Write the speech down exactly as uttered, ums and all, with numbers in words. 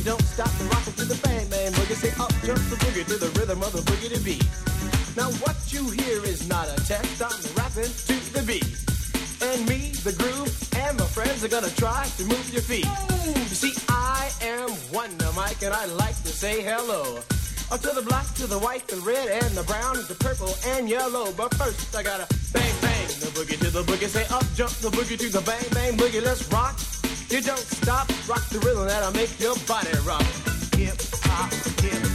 don't stop the rockin' to the bang bang boogie. Say up jump the boogie to the rhythm of the boogie to beat. Now what you hear is not a test. I'm rapping to the beat. And me, the groove, and my friends are gonna try to move your feet. You see, I am Wonder Mike, and I like to say hello. Up to the black, to the white, the red, and the brown, the purple, and yellow. But first, I gotta bang, bang, the boogie to the boogie. Say up, jump the boogie to the bang, bang, boogie. Let's rock. You don't stop, rock the rhythm that'll make your body rock. Hip hop, hip